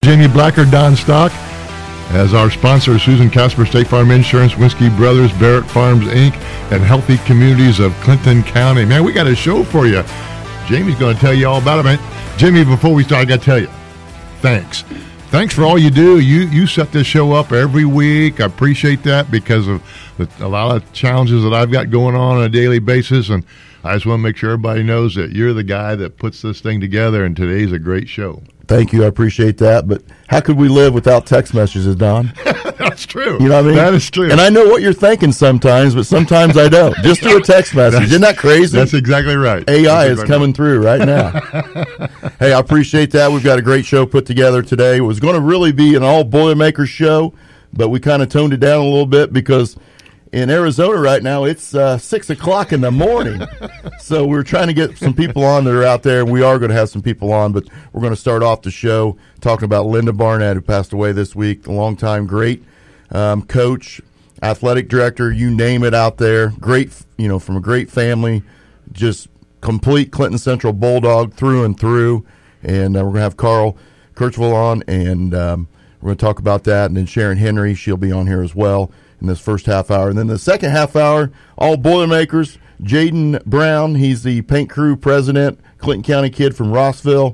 Jamie Blacker, Don Stock. As our sponsor, Susan Casper, State Farm Insurance, Winsky Brothers, Barrett Farms, Inc., and Healthy Communities of Clinton County. Man, we got a show for you. Jamie's going to tell you all about it, man. Jimmy, before we start, I got to tell you, thanks. Thanks for all you do. You set this show up every week. I appreciate that because of a lot of challenges that I've got going on a daily basis, and I just want to make sure everybody knows that you're the guy that puts this thing together, and today's a great show. Thank you. I appreciate that. But how could we live without text messages, Don? That's true. You know what I mean? That is true. And I know what you're thinking sometimes, but sometimes I don't. Just through a text message. Isn't that crazy? That's exactly right. AI is coming through right now. Hey, I appreciate that. We've got a great show put together today. It was going to really be an all Boilermakers show, but we kind of toned it down a little bit because in Arizona right now, it's 6 o'clock in the morning. So we're trying to get some people on that are out there, and we are going to have some people on, but we're going to start off the show talking about Linda Barnett, who passed away this week, a longtime great coach, athletic director, you name it out there. Great, from a great family, just complete Clinton Central Bulldog through and through. And we're going to have Carl Kirchville on, and we're going to talk about that. And then Sharon Henry, she'll be on here as well in this first half hour. And then the second half hour, all Boilermakers, Jaden Brown, he's the paint crew president, Clinton County kid from Rossville.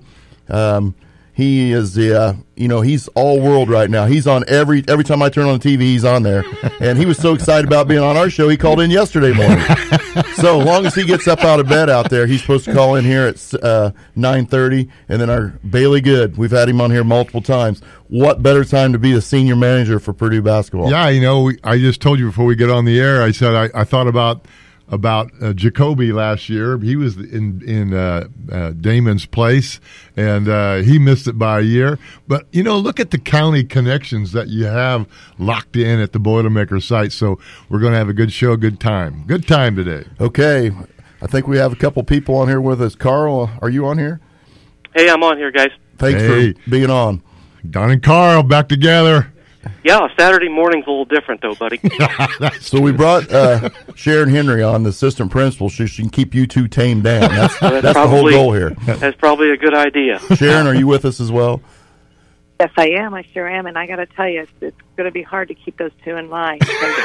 He is he's all world right now. He's on every time I turn on the TV, he's on there. And he was so excited about being on our show, he called in yesterday morning. So as long as he gets up out of bed out there, he's supposed to call in here at 9:30. And then our Bailey Good, we've had him on here multiple times. What better time to be the senior manager for Purdue basketball? Yeah, I just told you before we get on the air, I said I thought about Jacoby last year. He was in Damon's place, and he missed it by a year. But, look at the county connections that you have locked in at the Boilermaker site. So we're going to have a good show, good time. Good time today. Okay. I think we have a couple people on here with us. Carl, are you on here? Hey, I'm on here, guys. Thanks for being on. Don and Carl back together. Yeah, Saturday morning's a little different, though, buddy. So we brought Sharon Henry on, the assistant principal, so she can keep you two tamed down. That's the whole goal here. That's probably a good idea. Sharon, are you with us as well? Yes, I am. I sure am. And I got to tell you, it's going to be hard to keep those two in line.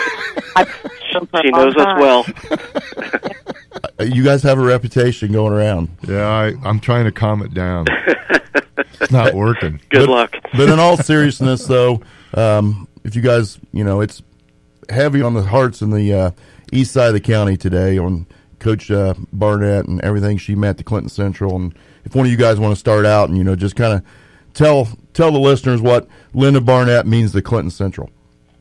She knows us well. You guys have a reputation going around. Yeah, I'm trying to calm it down. It's not working. Good luck. But in all seriousness, though, if you guys, it's heavy on the hearts in the east side of the county today on Coach Barnett and everything she meant to Clinton Central. And if one of you guys want to start out and, just kind of tell the listeners what Linda Barnett means to Clinton Central.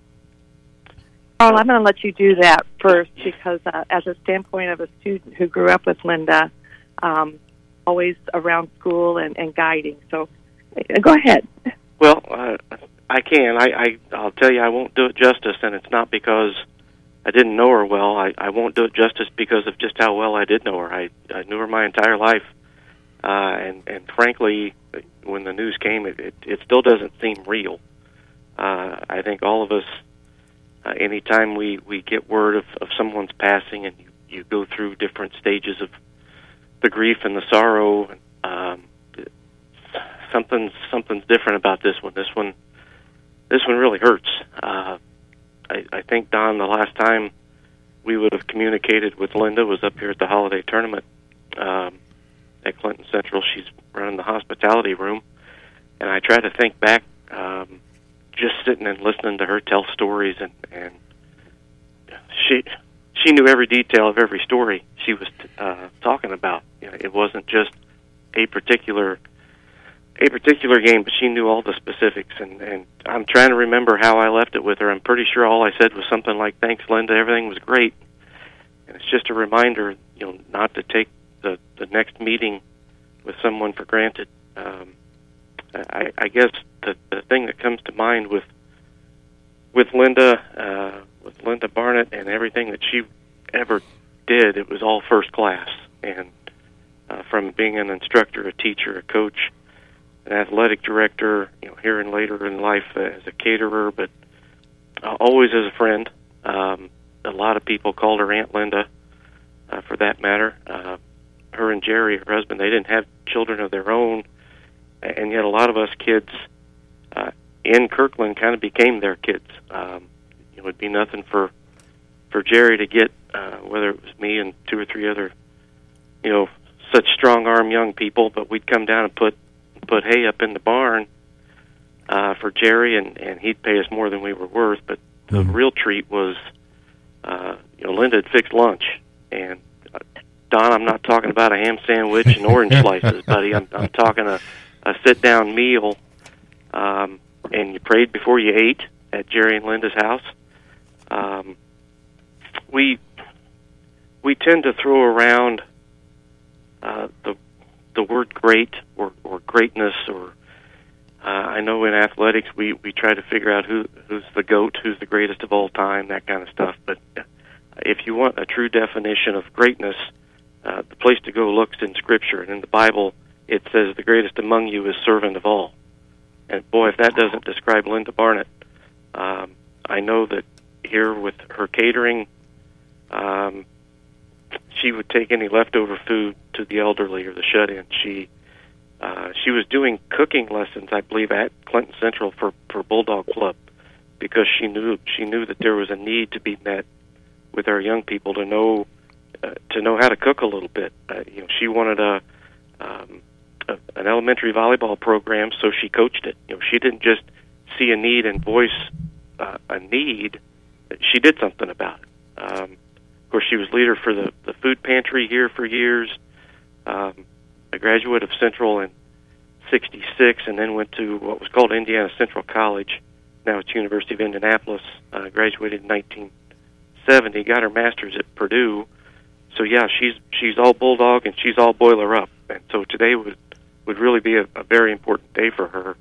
Carl, I'm going to let you do that first because as a standpoint of a student who grew up with Linda, always around school and guiding. So go ahead. Well, I can. I'll tell you I won't do it justice, and it's not because I didn't know her well. I won't do it justice because of just how well I did know her. I knew her my entire life, and frankly, when the news came, it still doesn't seem real. I think all of us, anytime we get word of someone's passing and you go through different stages of the grief and the sorrow, something's different about this one. This one really hurts. I think, Don, the last time we would have communicated with Linda was up here at the holiday tournament at Clinton Central. She's running the hospitality room, and I try to think back, just sitting and listening to her tell stories, and she knew every detail of every story she was talking about. It wasn't just a particular game, but she knew all the specifics, and I'm trying to remember how I left it with her. I'm pretty sure all I said was something like, "Thanks, Linda, everything was great." And it's just a reminder, not to take the next meeting with someone for granted. I guess the thing that comes to mind with Linda Barnett and everything that she ever did, it was all first class. And from being an instructor, a teacher, a coach, an athletic director, here and later in life as a caterer, but always as a friend. A lot of people called her Aunt Linda, for that matter. Her and Jerry, her husband, they didn't have children of their own, and yet a lot of us kids in Kirkland kind of became their kids. It would be nothing for Jerry to get, whether it was me and 2 or 3 other, such strong-arm young people, but we'd come down and put hay up in the barn for Jerry, and he'd pay us more than we were worth. But the real treat was, Linda had fixed lunch, and Don, I'm not talking about a ham sandwich and orange slices, buddy. I'm talking a sit-down meal, and you prayed before you ate at Jerry and Linda's house. We tend to throw around the word great or greatness, or I know in athletics we try to figure out who's the GOAT, who's the greatest of all time, that kind of stuff. But if you want a true definition of greatness, the place to go looks in Scripture, and in the Bible it says the greatest among you is servant of all. And boy, if that doesn't describe Linda Barnett, I know that here with her catering, she would take any leftover food to the elderly or the shut-in. She was doing cooking lessons, I believe, at Clinton Central for Bulldog Club, because she knew that there was a need to be met with our young people to know how to cook a little bit. She wanted an elementary volleyball program, so she coached it. She didn't just see a need and voice a need; she did something about it. Of course, she was leader for the food pantry here for years. A graduate of Central in '66, and then went to what was called Indiana Central College. Now it's University of Indianapolis. Graduated in 1970. Got her master's at Purdue. So yeah, she's all Bulldog and she's all Boiler Up. And so today would really be a very important day for her.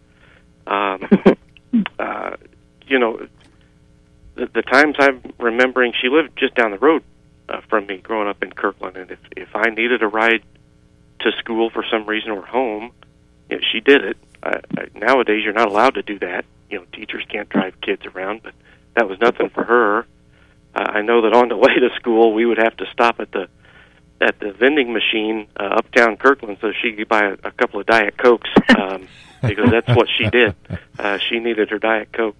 The times I'm remembering, she lived just down the road from me growing up in Kirkland, and if I needed a ride to school for some reason or home, she did it. Nowadays, you're not allowed to do that. Teachers can't drive kids around, but that was nothing for her. I know that on the way to school, we would have to stop at the vending machine uptown Kirkland so she could buy a couple of Diet Cokes, because that's what she did. She needed her Diet Coke.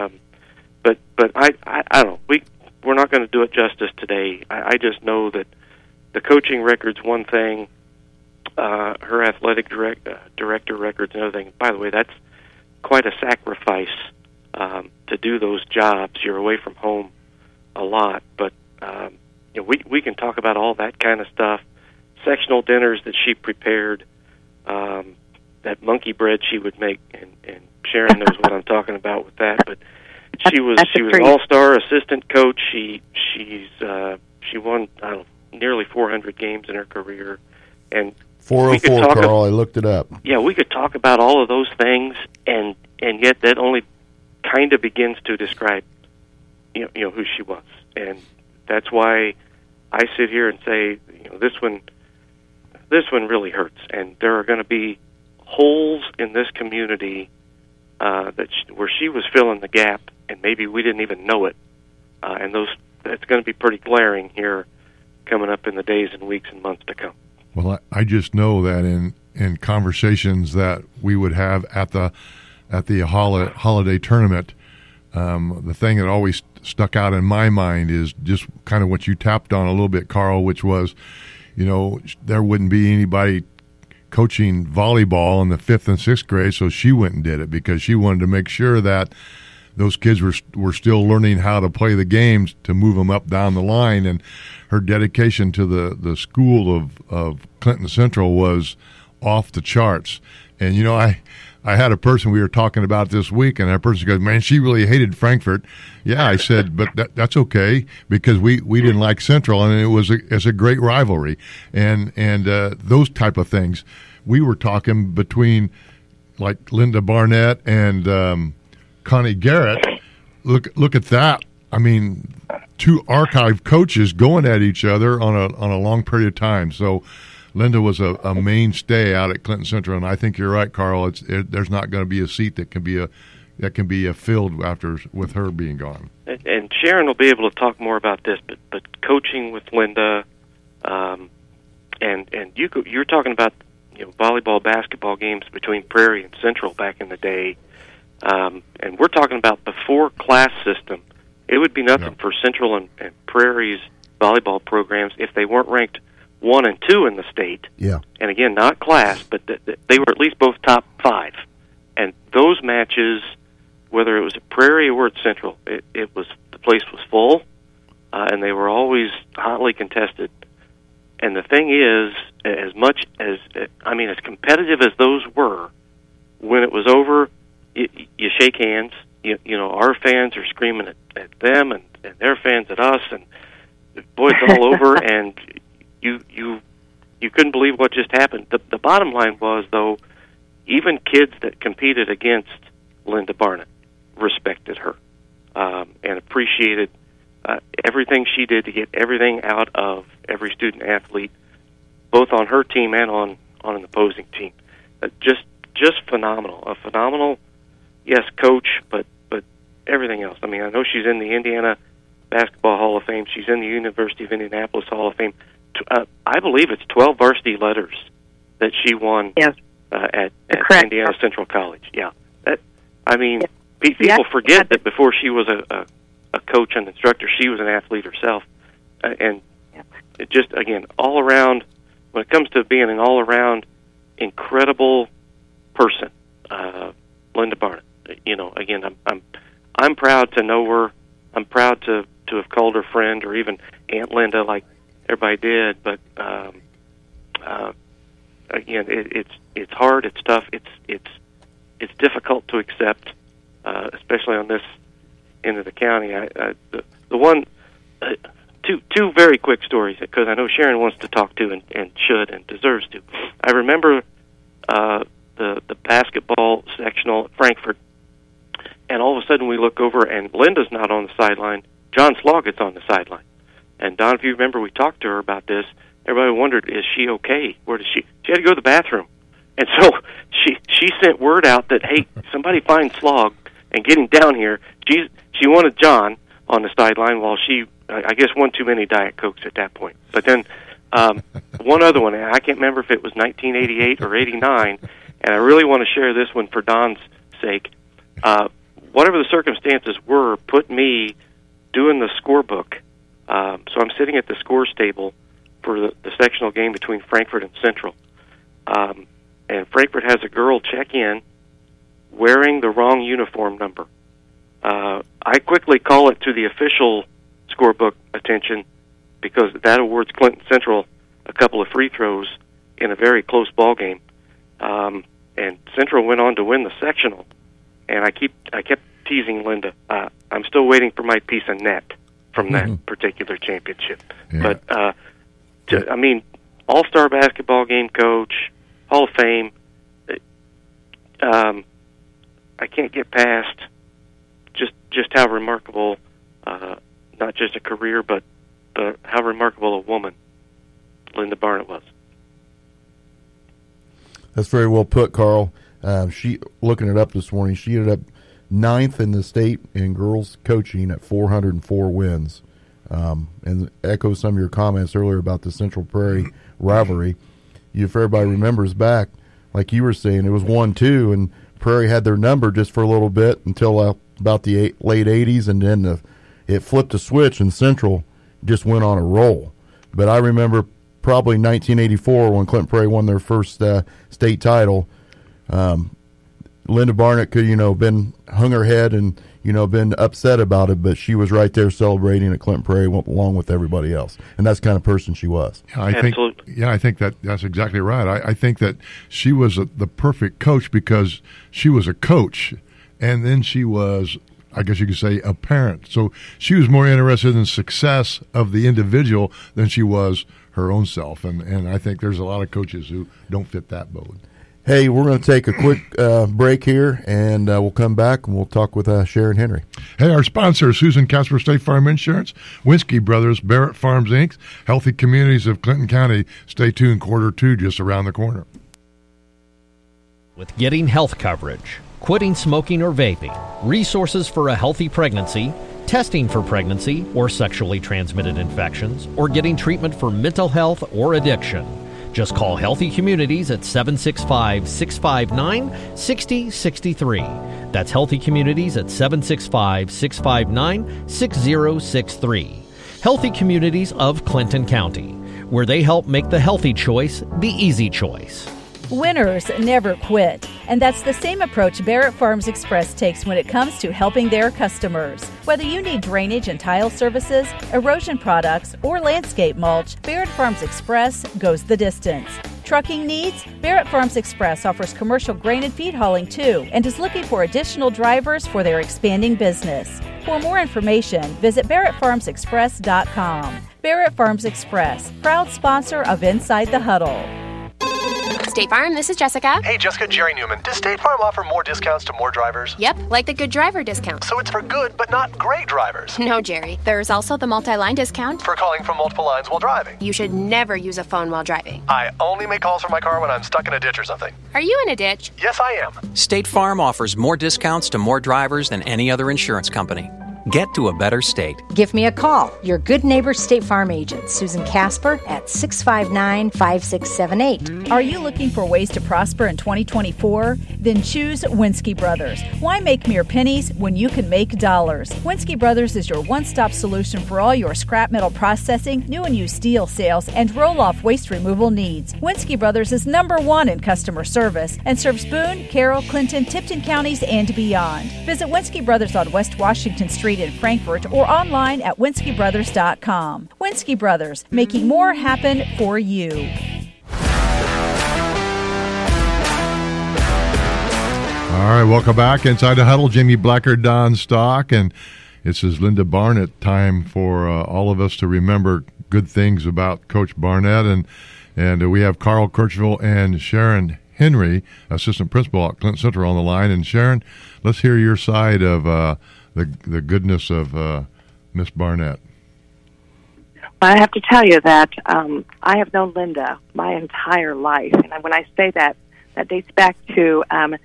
But I don't know. We're not going to do it justice today. I just know that the coaching record's one thing, her athletic director record's another thing. By the way, that's quite a sacrifice to do those jobs. You're away from home a lot, but we can talk about all that kind of stuff. Sectional dinners that she prepared, that monkey bread she would make, and Sharon knows what I'm talking about with that. But she was an all-star assistant coach. She won nearly 400 games in her career, and 404, Carl. I looked it up. Yeah, we could talk about all of those things, and yet that only kind of begins to describe who she was, and that's why I sit here and say this one really hurts, and there are going to be holes in this community where she was filling the gap, and maybe we didn't even know it, and that's going to be pretty glaring here coming up in the days and weeks and months to come. Well, I just know that in conversations that we would have at the holiday tournament, the thing that always stuck out in my mind is just kind of what you tapped on a little bit, Carl, which was, there wouldn't be anybody coaching volleyball in the 5th and 6th grade, so she went and did it because she wanted to make sure that those kids were still learning how to play the games to move them up down the line, and her dedication to the school of Clinton Central was off the charts. And I had a person we were talking about this week, and that person goes, "Man, she really hated Frankfort." Yeah, I said, but that's okay because we didn't like Central, and it's a great rivalry, and those type of things. We were talking between like Linda Barnett and Connie Garrett. Look at that. I mean, 2 archive coaches going at each other on a long period of time. So Linda was a mainstay out at Clinton Central, and I think you're right, Carl. There's not going to be a seat that can be filled with her being gone. And Sharon will be able to talk more about this, but coaching with Linda, and you're talking about volleyball, basketball games between Prairie and Central back in the day. And we're talking about before class system. It would be nothing for Central and Prairie's volleyball programs if they weren't ranked 1 and 2 in the state. Yeah. And again, not class, but they were at least both top 5. And those matches, whether it was at Prairie or at Central, the place was full, and they were always hotly contested. And the thing is, as competitive as those were, when it was over, you shake hands. You know, our fans are screaming at them, and their fans at us, and boy, it's all over. And you couldn't believe what just happened. The bottom line was, though, even kids that competed against Linda Barnett respected her and appreciated everything she did to get everything out of every student athlete, both on her team and on an opposing team. Just phenomenal. A phenomenal, yes, coach, but everything else. I mean, I know she's in the Indiana Basketball Hall of Fame. She's in the University of Indianapolis Hall of Fame. I believe it's 12 varsity letters that she won at Indiana Central College. Yeah. People forget that before she was a coach and instructor, she was an athlete herself. And it just, again, all around, when it comes to being an all-around incredible person, Linda Barnett. You know, again, I'm proud to know her. I'm proud to have called her friend or even Aunt Linda, like everybody did. But again, it's hard. It's tough. It's difficult to accept, especially on this end of the county. The one, two very quick stories, because I know Sharon wants to talk to and should and deserves to. I remember the basketball sectional at Frankfort, and all of a sudden we look over and Linda's not on the sideline. John Sloggett's on the sideline. And Don, if you remember, we talked to her about this. Everybody wondered, is she okay? Where does she had to go to the bathroom. And so she sent word out that, hey, somebody find Slog and get him down here. She wanted John on the sideline while she, I guess, won too many Diet Cokes at that point. But then one other one, I can't remember if it was 1988 or 89, and I really want to share this one for Don's sake. Whatever the circumstances were, put me doing the scorebook. So I'm sitting at the scores table for the sectional game between Frankfort and Central. And Frankfort has a girl check in wearing the wrong uniform number. I quickly call it to the official scorebook attention because that awards Clinton Central a couple of free throws in a very close ball game. And Central went on to win the sectional. And I kept teasing Linda. I'm still waiting for my piece of net from that particular championship. Yeah. But all-star basketball game coach, Hall of Fame. I can't get past just how remarkable, not just a career, but how remarkable a woman Linda Barnett was. That's very well put, Carl. She looking it up this morning. She ended up 9th in the state in girls coaching at 404 wins. And echo some of your comments earlier about the Central Prairie rivalry. If everybody remembers back, like you were saying, it was 1-2, and Prairie had their number just for a little bit until about the late 80s, and then it flipped a switch, and Central just went on a roll. But I remember probably 1984 when Clinton Prairie won their first state title. Linda Barnett could, been hung her head and, been upset about it, but she was right there celebrating at Clinton Prairie along with everybody else. And that's the kind of person she was. Absolutely. I think that's exactly right. I think that she was the perfect coach because she was a coach, and then she was, I guess you could say, a parent. So she was more interested in the success of the individual than she was her own self. And I think there's a lot of coaches who don't fit that boat. Hey, we're going to take a quick break here, and we'll come back, and we'll talk with Sharon Henry. Hey, our sponsor, Susan Casper State Farm Insurance, Winsky Brothers, Barrett Farms, Inc., Healthy Communities of Clinton County. Stay tuned, Q2 just around the corner. With getting health coverage, quitting smoking or vaping, resources for a healthy pregnancy, testing for pregnancy or sexually transmitted infections, or getting treatment for mental health or addiction, Just call Healthy Communities at 765-659-6063. That's Healthy Communities at 765-659-6063. Healthy Communities of Clinton County, where they help make the healthy choice the easy choice. Winners never quit, and that's the same approach Barrett Farms Express takes when it comes to helping their customers. Whether you need drainage and tile services, erosion products, or landscape mulch, Barrett Farms Express goes the distance. Trucking needs? Barrett Farms Express offers commercial grain and feed hauling too, and is looking for additional drivers for their expanding business. For more information, visit BarrettFarmsExpress.com. Barrett Farms Express, proud sponsor of Inside the Huddle. State Farm, this is Jessica. Hey, Jessica, Jerry Newman. Does State Farm offer more discounts to more drivers? Yep, like the good driver discount. So it's for good, but not great drivers. No, Jerry. There's also the multi-line discount. For calling from multiple lines while driving. You should never use a phone while driving. I only make calls from my car when I'm stuck in a ditch or something. Are you in a ditch? Yes, I am. State Farm offers more discounts to more drivers than any other insurance company. Get to a better state. Give me a call. Your good neighbor State Farm agent, Susan Casper, at 659-5678. Are you looking for ways to prosper in 2024? Then choose Winsky Brothers. Why make mere pennies when you can make dollars? Winsky Brothers is your one-stop solution for all your scrap metal processing, new and used steel sales, and roll-off waste removal needs. Winsky Brothers is #1 in customer service and serves Boone, Carroll, Clinton, Tipton counties, and beyond. Visit Winsky Brothers on West Washington Street in Frankfort or online at winskybrothers.com. Winsky Brothers, making more happen for you. All right, welcome back. Inside the Huddle, Jamie Blacker, Don Stock, and this is Linda Barnett. Time for all of us to remember good things about Coach Barnett, and we have Carl Kirchville and Sharon Henry, assistant principal at Clinton Central, on the line. And Sharon, let's hear your side of the goodness of Miss Barnett. I have to tell you that I have known Linda my entire life, and when I say that, that dates back to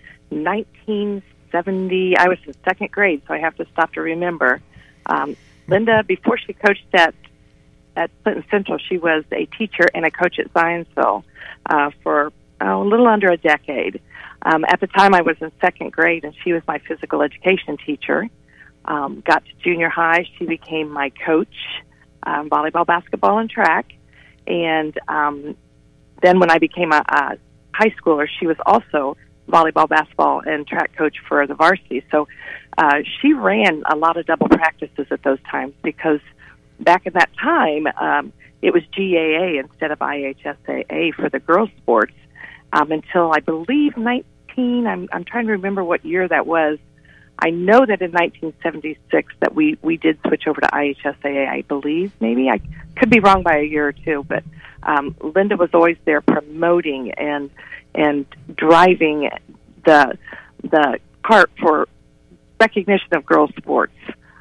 1970. I was in second grade, so I have to stop to remember. Linda, before she coached at Clinton Central, she was a teacher and a coach at Zionsville for a little under a decade. At the time, I was in second grade, and she was my physical education teacher. Got to junior high, she became my coach, volleyball, basketball, and track. And then when I became a high schooler, she was also volleyball, basketball, and track coach for the varsity. So she ran a lot of double practices at those times because back in that time, it was GAA instead of IHSAA for the girls' sports until I believe I'm trying to remember what year that was. I know that in 1976 that we did switch over to IHSAA, I believe, maybe. I could be wrong by a year or two, but Linda was always there promoting and driving the cart for recognition of girls' sports.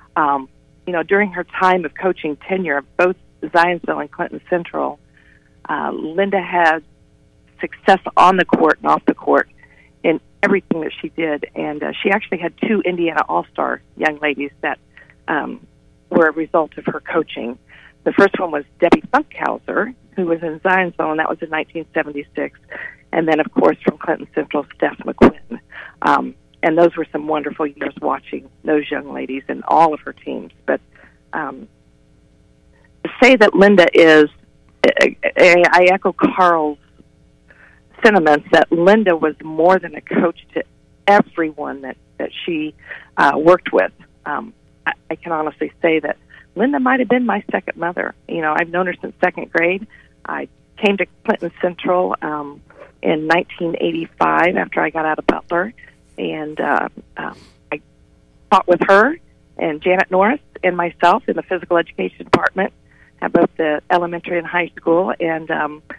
During her time of coaching tenure of both Zionsville and Clinton Central, Linda had success on the court and off the court in everything that she did, and she actually had 2 Indiana All-Star young ladies that were a result of her coaching. The first one was Debbie Funkhauser, who was in Zionsville, and that was in 1976, and then, of course, from Clinton Central, Steph McQuinn. And those were some wonderful years watching those young ladies and all of her teams. But to say that Linda is, I echo Carl's sentiments that Linda was more than a coach to everyone that she worked with. I can honestly say that Linda might have been my second mother. I've known her since second grade. I came to Clinton Central in 1985 after I got out of Butler, and I taught with her and Janet Norris and myself in the physical education department at both the elementary and high school, and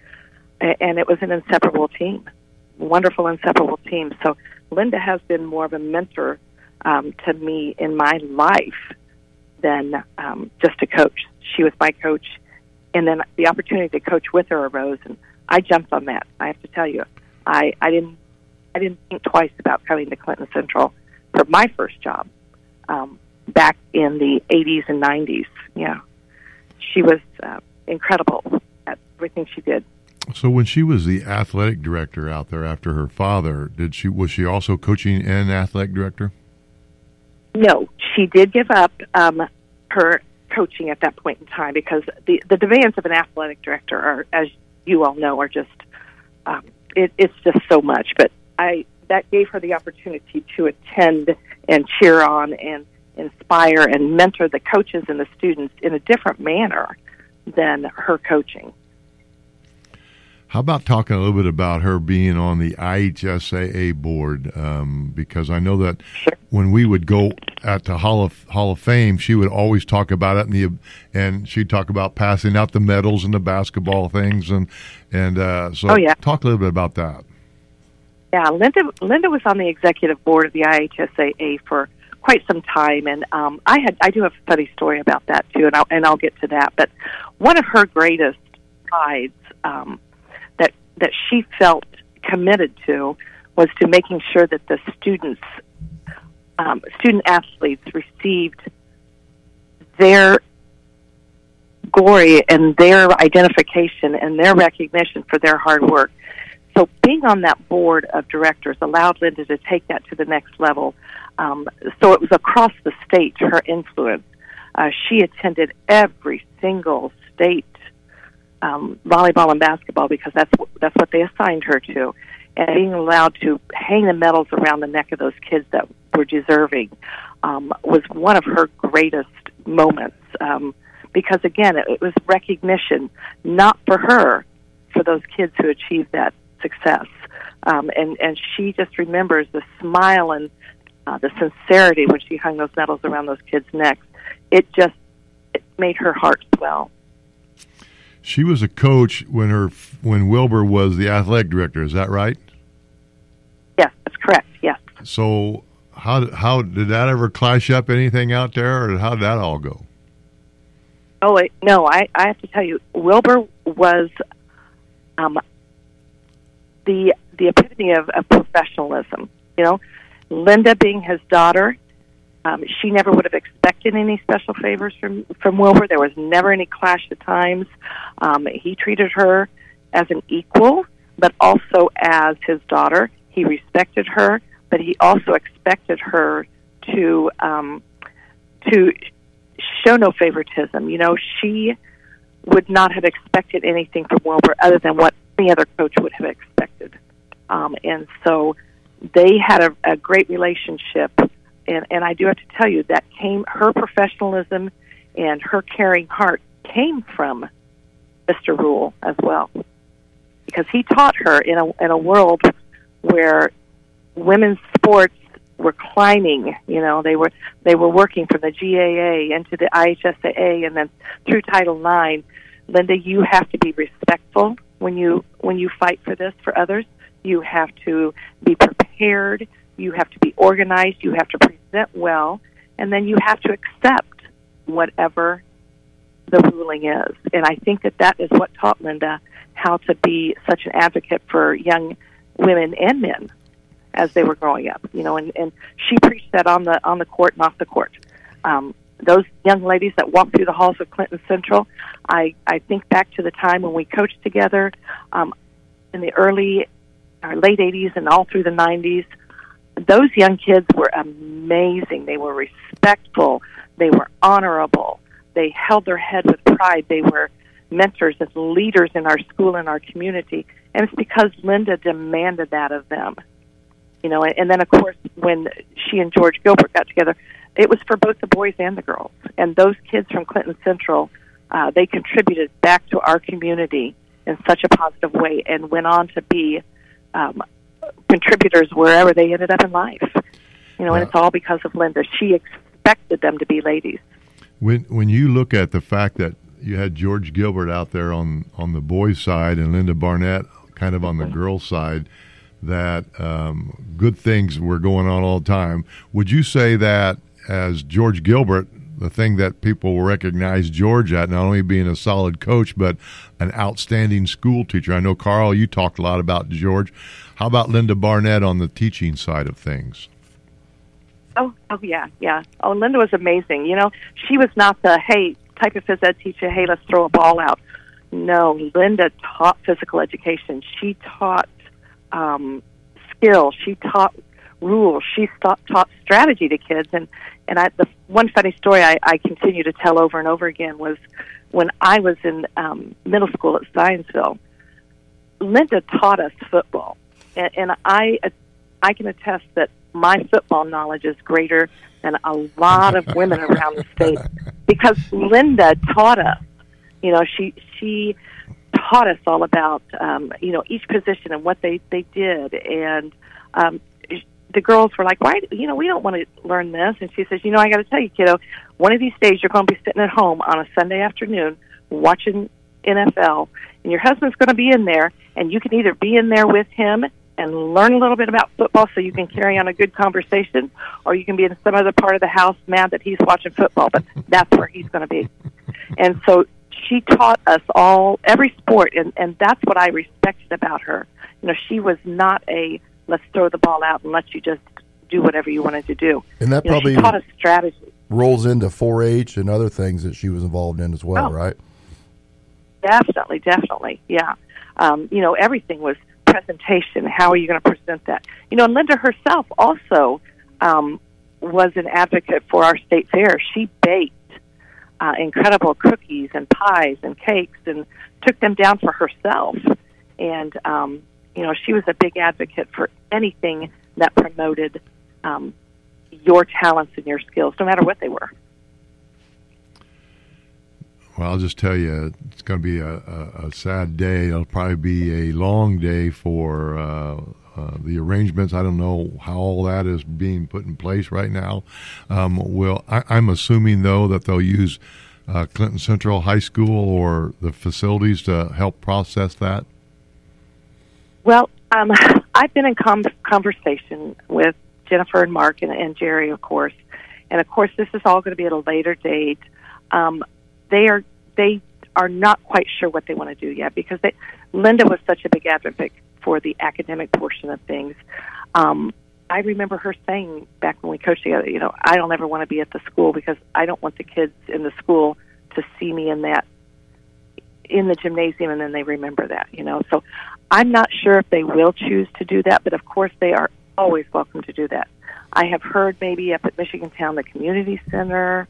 it was an inseparable team, wonderful inseparable team. So Linda has been more of a mentor to me in my life than just a coach. She was my coach, and then the opportunity to coach with her arose, and I jumped on that. I have to tell you, I didn't think twice about coming to Clinton Central for my first job back in the 80s and 90s. Yeah, she was incredible at everything she did. So when she was the athletic director out there after her father, was she also coaching and athletic director? No, she did give up her coaching at that point in time because the demands of an athletic director are, as you all know, are just it's just so much. But that gave her the opportunity to attend and cheer on and inspire and mentor the coaches and the students in a different manner than her coaching. How about talking a little bit about her being on the IHSAA board? Because I know that when we would go at the Hall of Fame, she would always talk about it, and she'd talk about passing out the medals and the basketball things, so talk a little bit about that. Yeah, Linda was on the executive board of the IHSAA for quite some time, and I do have a funny story about that too, and I'll get to that. But one of her greatest prides that she felt committed to was to making sure that the student athletes received their glory and their identification and their recognition for their hard work. So being on that board of directors allowed Linda to take that to the next level. So it was across the state, her influence. She attended every single state volleyball and basketball because that's what they assigned her to, and being allowed to hang the medals around the neck of those kids that were deserving was one of her greatest moments. Because again, it was recognition, not for her, for those kids who achieved that success. And she just remembers the smile and the sincerity when she hung those medals around those kids' necks. It made her heart swell. She was a coach when Wilbur was the athletic director. Is that right? Yes, that's correct. Yes. So how did that ever clash up anything out there, or how did that all go? Oh no, I have to tell you, Wilbur was the epitome of professionalism. You know, Linda being his daughter. She never would have expected any special favors from Wilbur. There was never any clash at times. He treated her as an equal, but also as his daughter. He respected her, but he also expected her to show no favoritism. You know, she would not have expected anything from Wilbur other than what any other coach would have expected. And so they had a great relationship. And I do have to tell you that her professionalism and her caring heart came from Mr. Rule as well, because he taught her in a world where women's sports were climbing. You know, they were working from the GAA into the IHSAA and then through Title IX. Linda, you have to be respectful when you fight for this for others. You have to be prepared. You have to be organized, you have to present well, and then you have to accept whatever the ruling is. And I think that is what taught Linda how to be such an advocate for young women and men as they were growing up. You know, and she preached that on the court and off the court. Those young ladies that walked through the halls of Clinton Central, I think back to the time when we coached together in the late 80s and all through the 90s. Those young kids were amazing. They were respectful. They were honorable. They held their head with pride. They were mentors and leaders in our school and our community. And it's because Linda demanded that of them. You know, and then, of course, when she and George Gilbert got together, it was for both the boys and the girls. And those kids from Clinton Central, they contributed back to our community in such a positive way and went on to be contributors wherever they ended up in life. You know, and it's all because of Linda. She expected them to be ladies. When you look at the fact that you had George Gilbert out there on the boys' side and Linda Barnett kind of on the girls' side, that good things were going on all the time, would you say that as George Gilbert, the thing that people will recognize George at, not only being a solid coach, but an outstanding school teacher? I know, Carl, you talked a lot about George. How about Linda Barnett on the teaching side of things? Oh yeah. Oh, Linda was amazing. You know, she was not the, hey, type of phys ed teacher, hey, let's throw a ball out. No, Linda taught physical education. She taught skill. She taught rules. She taught strategy to kids. And the one funny story I continue to tell over and over again was when I was in middle school at Zionsville, Linda taught us football. And I can attest that my football knowledge is greater than a lot of women around the state because Linda taught us. You know, she taught us all about, each position and what they did. And the girls were like, why, we don't want to learn this. And she says, I got to tell you, kiddo, one of these days you're going to be sitting at home on a Sunday afternoon watching NFL, and your husband's going to be in there, and you can either be in there with him and learn a little bit about football so you can carry on a good conversation, or you can be in some other part of the house mad that he's watching football, but that's where he's going to be. And so she taught us all, every sport, and that's what I respected about her. She was not a, let's throw the ball out and let you just do whatever you wanted to do. And that probably she taught us strategy. Rolls into 4-H and other things that she was involved in as well, right? Definitely, yeah. Everything was presentation. How are you going to present that? And Linda herself also was an advocate for our state fair. She baked incredible cookies and pies and cakes and took them down for herself. And, she was a big advocate for anything that promoted your talents and your skills, no matter what they were. Well, I'll just tell you, it's going to be a sad day. It'll probably be a long day for the arrangements. I don't know how all that is being put in place right now. I'm assuming, though, that they'll use Clinton Central High School or the facilities to help process that. Well, I've been in conversation with Jennifer and Mark and Jerry, of course. And, of course, this is all going to be at a later date. They are not quite sure what they want to do yet because Linda was such a big advocate for the academic portion of things. I remember her saying back when we coached together, I don't ever want to be at the school because I don't want the kids in the school to see me in the gymnasium and then they remember that, So I'm not sure if they will choose to do that, but of course they are always welcome to do that. I have heard maybe up at Michigan Town, the community center,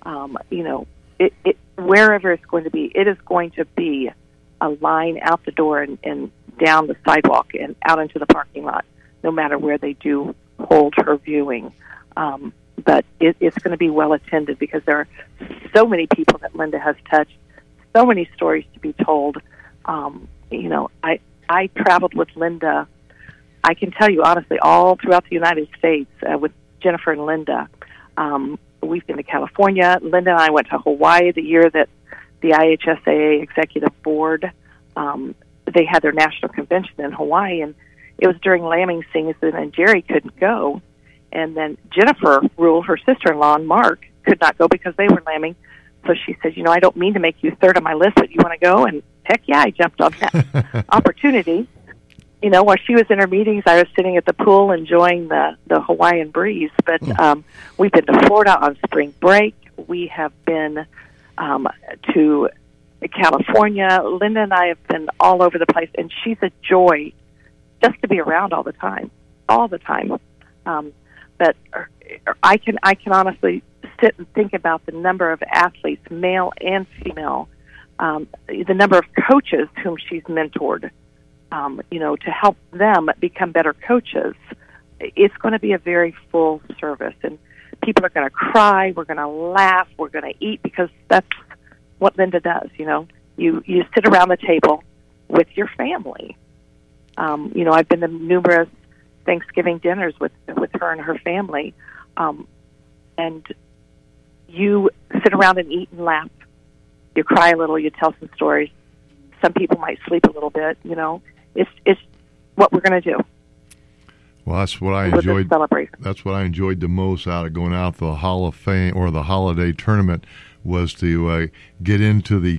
wherever it's going to be, it is going to be a line out the door and down the sidewalk and out into the parking lot, no matter where they do hold her viewing. But it's going to be well attended because there are so many people that Linda has touched, so many stories to be told. I traveled with Linda, I can tell you honestly, all throughout the United States with Jennifer and Linda. We've been to California. Linda and I went to Hawaii the year that the IHSAA Executive Board, they had their national convention in Hawaii, and it was during lambing season, and Jerry couldn't go. And then Jennifer Rule, her sister-in-law, and Mark could not go because they were lambing. So she said, I don't mean to make you third on my list, but you want to go? And heck yeah, I jumped on that opportunity. While she was in her meetings, I was sitting at the pool enjoying the Hawaiian breeze. But we've been to Florida on spring break. We have been to California. Linda and I have been all over the place, and she's a joy just to be around all the time. But I can honestly sit and think about the number of athletes, male and female, the number of coaches whom she's mentored. To help them become better coaches. It's going to be a very full service, and people are going to cry, we're going to laugh, we're going to eat, because that's what Linda does, You sit around the table with your family. I've been to numerous Thanksgiving dinners with her and her family, and you sit around and eat and laugh. You cry a little, you tell some stories. Some people might sleep a little bit, It's what we're going to do. Well, that's what I enjoyed. That's what I enjoyed the most out of going out to the Hall of Fame or the holiday tournament was to get into the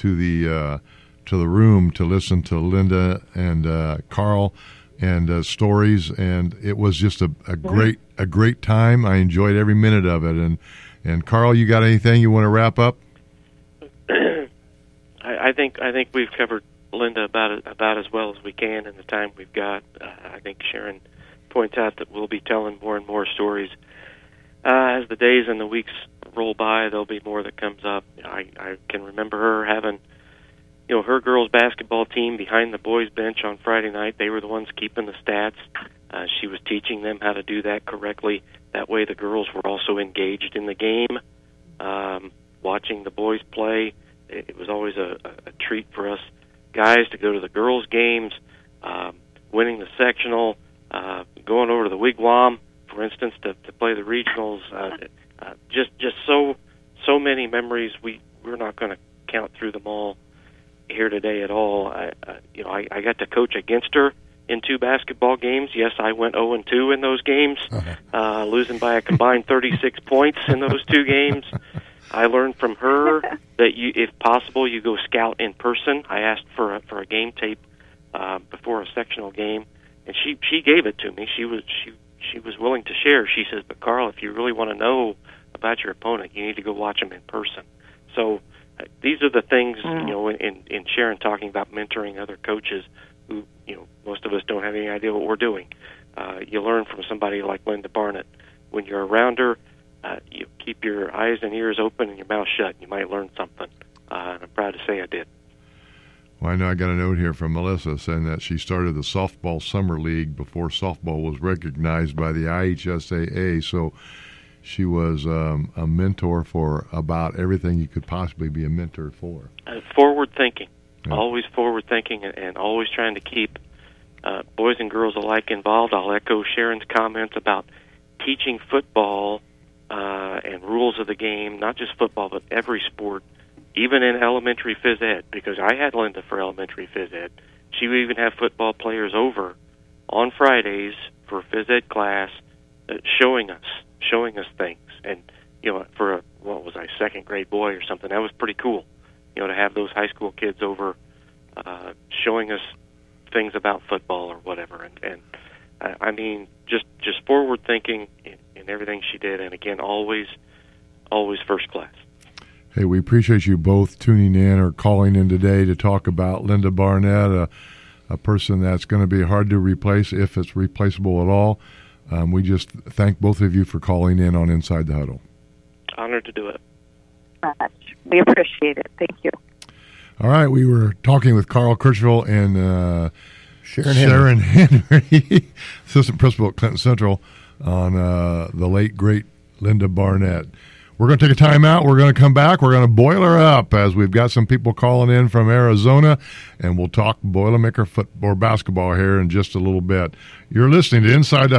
room to listen to Linda and Carl and stories, and it was just a great time. I enjoyed every minute of it. And Carl, you got anything you want to wrap up? I think we've covered Linda about as well as we can in the time we've got. I think Sharon points out that we'll be telling more and more stories as the days and the weeks roll by. There'll be more that comes up. I can remember her having, her girls' basketball team behind the boys' bench on Friday night. They were the ones keeping the stats. She was teaching them how to do that correctly. That way the girls were also engaged in the game, watching the boys play. It was always a treat for us guys to go to the girls' games, winning the sectional, going over to the Wigwam, for instance, to play the regionals. Just so many memories. We're not going to count through them all here today at all. I got to coach against her in 2 basketball games. Yes, I went 0-2 in those games, losing by a combined 36 points in those 2 games. I learned from her that if possible, you go scout in person. I asked for a game tape before a sectional game, and she gave it to me. She was willing to share. She says, "But Carl, if you really want to know about your opponent, you need to go watch them in person." So these are the things, in Sharon talking about mentoring other coaches who, most of us don't have any idea what we're doing. You learn from somebody like Linda Barnett. When you're around her, you keep your eyes and ears open and your mouth shut. You might learn something. And I'm proud to say I did. Well, I know I got a note here from Melissa saying that she started the softball summer league before softball was recognized by the IHSAA. So she was a mentor for about everything you could possibly be a mentor for. Forward thinking, always forward thinking, and always trying to keep boys and girls alike involved. I'll echo Sharon's comments about teaching football and rules of the game, not just football, but every sport, even in elementary phys ed, because I had Linda for elementary phys ed. She would even have football players over on Fridays for phys ed class, showing us things. And, for second grade boy or something, that was pretty cool, to have those high school kids over showing us things about football or whatever. And I mean, just forward thinking in everything she did, and again, always first class. Hey, we appreciate you both tuning in or calling in today to talk about Linda Barnett, a person that's going to be hard to replace if it's replaceable at all. We just thank both of you for calling in on Inside the Huddle. Honored to do it. We appreciate it. Thank you. All right, we were talking with Carl Kirchville and Sharon Henry, assistant principal at Clinton Central, on the late, great Linda Barnett. We're going to take a time out. We're going to come back. We're going to boil her up as we've got some people calling in from Arizona, and we'll talk Boilermaker football or basketball here in just a little bit. You're listening to Inside the